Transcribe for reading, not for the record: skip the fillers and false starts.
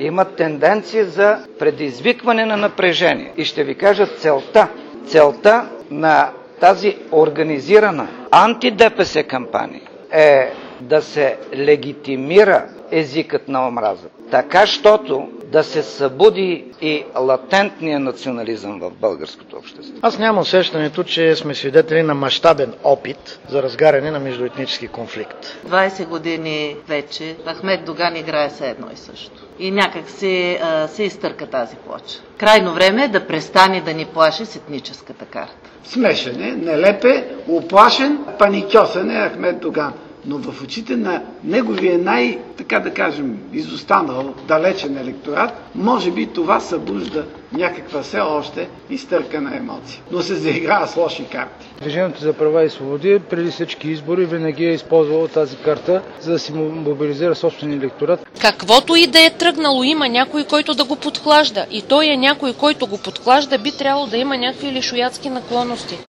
има тенденция за предизвикване на напрежение. И ще ви кажа целта. Целта на тази организирана анти-ДПС кампания е да се легитимира езикът на омраза, така щото да се събуди и латентния национализъм в българското общество. Аз нямам усещането, че сме свидетели на мащабен опит за разгаряне на междуетнически конфликт. 20 години вече Ахмед Доган играе се едно и също. И някак се изтърка тази плоча. Крайно време е да престане да ни плаши с етническата карта. Смешен е, нелеп е, уплашен, паникьосан е Ахмед Доган. Но в очите на неговия така да кажем, изостанал, далечен електорат, може би това събужда някаква все още изтъркана емоция. Но се заиграва с лоши карти. Движението за права и свободи преди всички избори винаги е използвало тази карта, за да си мобилизира собствения електорат. Каквото и да е тръгнало, има някой, който да го подклажда. И той е някой, който го подклажда, би трябвало да има някакви лишоядски наклонности.